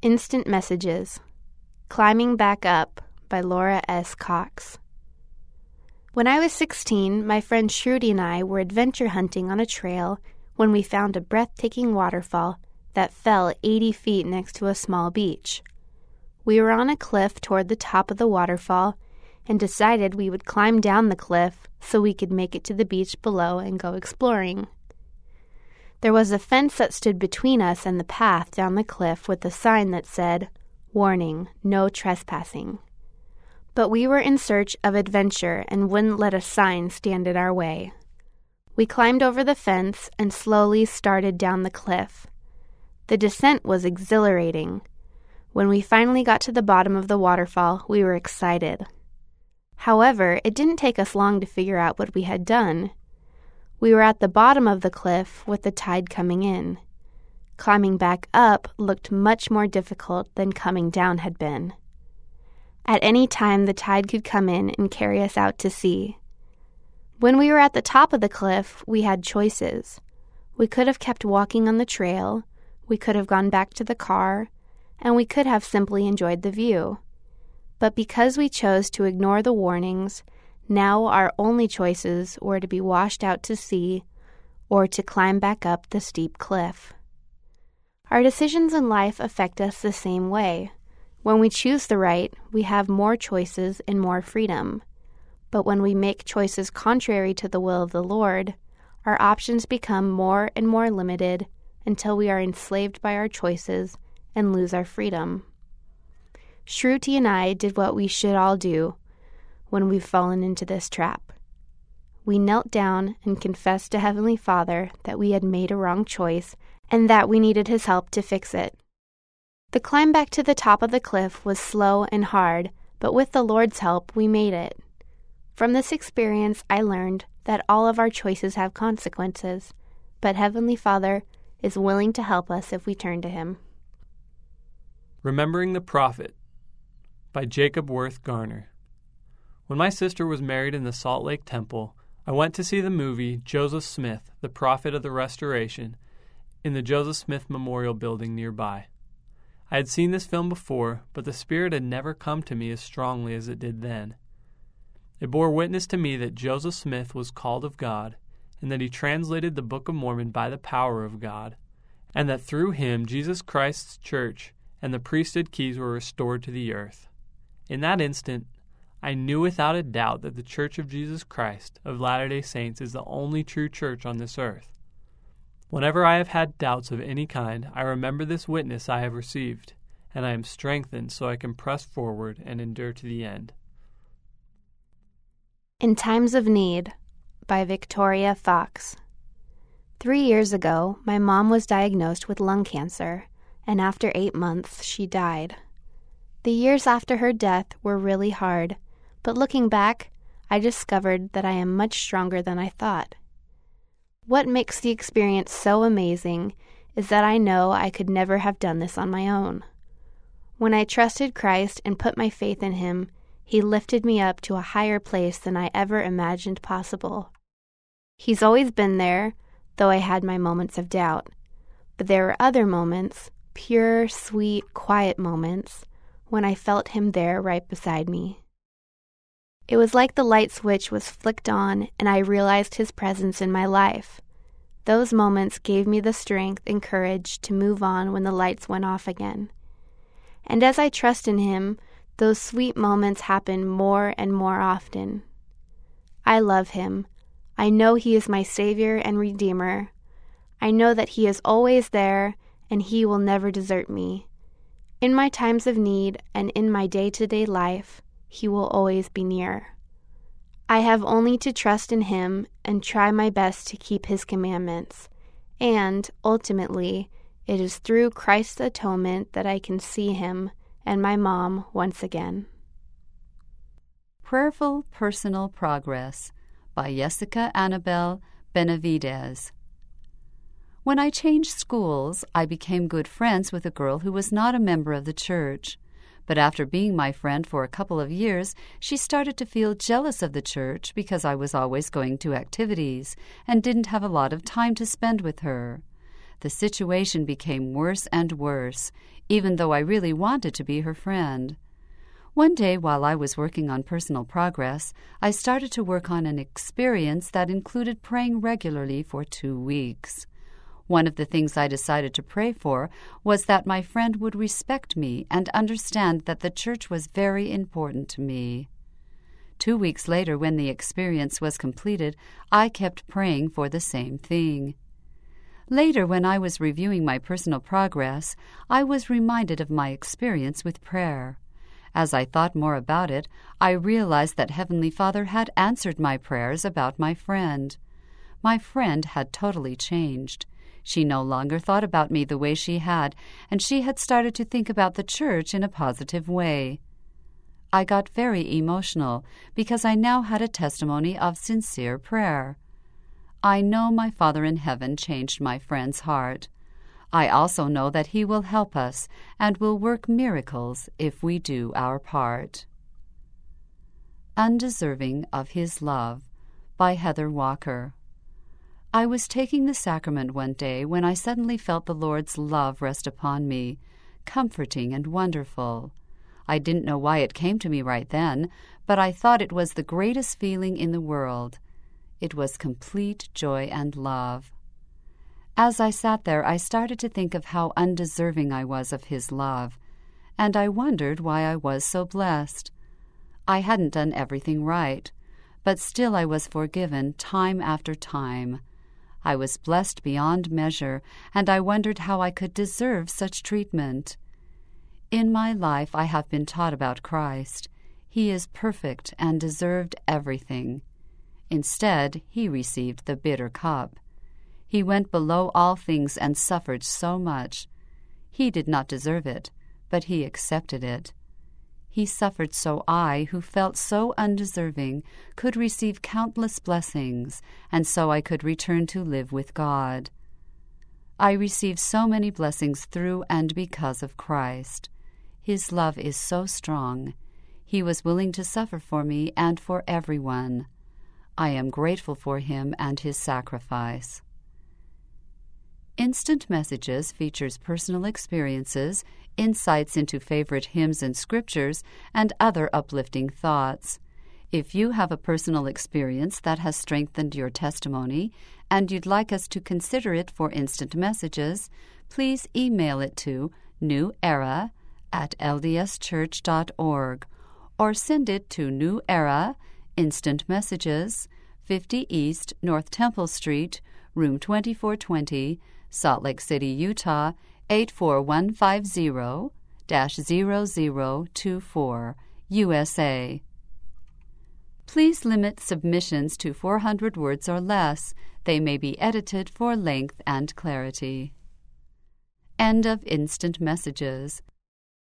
Instant Messages. Climbing Back Up by Laura S. Cox. When I was 16, my friend Shruti and I were adventure hunting on a trail when we found a breathtaking waterfall that fell 80 feet next to a small beach. We were on a cliff toward the top of the waterfall and decided we would climb down the cliff so we could make it to the beach below and go exploring. There was a fence that stood between us and the path down the cliff with a sign that said, "Warning, no trespassing." But we were in search of adventure and wouldn't let a sign stand in our way. We climbed over the fence and slowly started down the cliff. The descent was exhilarating. When we finally got to the bottom of the waterfall, we were excited. However, it didn't take us long to figure out what we had done. We were at the bottom of the cliff with the tide coming in. Climbing back up looked much more difficult than coming down had been. At any time, the tide could come in and carry us out to sea. When we were at the top of the cliff, we had choices. We could have kept walking on the trail, we could have gone back to the car, and we could have simply enjoyed the view. But because we chose to ignore the warnings, now our only choices were to be washed out to sea or to climb back up the steep cliff. Our decisions in life affect us the same way. When we choose the right, we have more choices and more freedom. But when we make choices contrary to the will of the Lord, our options become more and more limited until we are enslaved by our choices and lose our freedom. Shruti and I did what we should all do when we've fallen into this trap. We knelt down and confessed to Heavenly Father that we had made a wrong choice and that we needed His help to fix it. The climb back to the top of the cliff was slow and hard, but with the Lord's help, we made it. From this experience, I learned that all of our choices have consequences, but Heavenly Father is willing to help us if we turn to Him. Remembering the Prophet by Jacob Worth Garner. When my sister was married in the Salt Lake Temple, I went to see the movie Joseph Smith, the Prophet of the Restoration, in the Joseph Smith Memorial Building nearby. I had seen this film before, but the Spirit had never come to me as strongly as it did then. It bore witness to me that Joseph Smith was called of God, and that he translated the Book of Mormon by the power of God, and that through him Jesus Christ's church and the priesthood keys were restored to the earth. In that instant, I knew without a doubt that the Church of Jesus Christ of Latter-day Saints is the only true church on this earth. Whenever I have had doubts of any kind, I remember this witness I have received, and I am strengthened so I can press forward and endure to the end. In Times of Need by Victoria Fox. 3 years ago, my mom was diagnosed with lung cancer, and after 8 months, she died. The years after her death were really hard, but looking back, I discovered that I am much stronger than I thought. What makes the experience so amazing is that I know I could never have done this on my own. When I trusted Christ and put my faith in Him, He lifted me up to a higher place than I ever imagined possible. He's always been there, though I had my moments of doubt. But there were other moments, pure, sweet, quiet moments, when I felt Him there right beside me. It was like the light switch was flicked on and I realized His presence in my life. Those moments gave me the strength and courage to move on when the lights went off again. And as I trust in Him, those sweet moments happen more and more often. I love Him. I know He is my Savior and Redeemer. I know that He is always there and He will never desert me. In my times of need and in my day-to-day life, He will always be near. I have only to trust in Him and try my best to keep His commandments. And, ultimately, it is through Christ's atonement that I can see Him and my mom once again. Prayerful Personal Progress by Jessica Annabelle Benavidez. When I changed schools, I became good friends with a girl who was not a member of the church. But after being my friend for a couple of years, she started to feel jealous of the church because I was always going to activities and didn't have a lot of time to spend with her. The situation became worse and worse, even though I really wanted to be her friend. One day, while I was working on personal progress, I started to work on an experience that included praying regularly for 2 weeks. One of the things I decided to pray for was that my friend would respect me and understand that the church was very important to me. 2 weeks later, when the experience was completed, I kept praying for the same thing. Later, when I was reviewing my personal progress, I was reminded of my experience with prayer. As I thought more about it, I realized that Heavenly Father had answered my prayers about my friend. My friend had totally changed. She no longer thought about me the way she had, and she had started to think about the church in a positive way. I got very emotional because I now had a testimony of sincere prayer. I know my Father in heaven changed my friend's heart. I also know that He will help us and will work miracles if we do our part. Undeserving of His Love by Heather Walker. I was taking the sacrament one day when I suddenly felt the Lord's love rest upon me, comforting and wonderful. I didn't know why it came to me right then, but I thought it was the greatest feeling in the world. It was complete joy and love. As I sat there, I started to think of how undeserving I was of His love, and I wondered why I was so blessed. I hadn't done everything right, but still I was forgiven time after time. I was blessed beyond measure, and I wondered how I could deserve such treatment. In my life I have been taught about Christ. He is perfect and deserved everything. Instead, He received the bitter cup. He went below all things and suffered so much. He did not deserve it, but He accepted it. He suffered so I, who felt so undeserving, could receive countless blessings, and so I could return to live with God. I received so many blessings through and because of Christ. His love is so strong. He was willing to suffer for me and for everyone. I am grateful for Him and His sacrifice. Instant Messages features personal experiences, insights into favorite hymns and scriptures, and other uplifting thoughts. If you have a personal experience that has strengthened your testimony and you'd like us to consider it for Instant Messages, please email it to newerra@ldschurch.org or send it to New Era, Instant Messages, 50 East North Temple Street, Room 2420, Salt Lake City, Utah, 84150-0024, USA. Please limit submissions to 400 words or less. They may be edited for length and clarity. End of Instant Messages.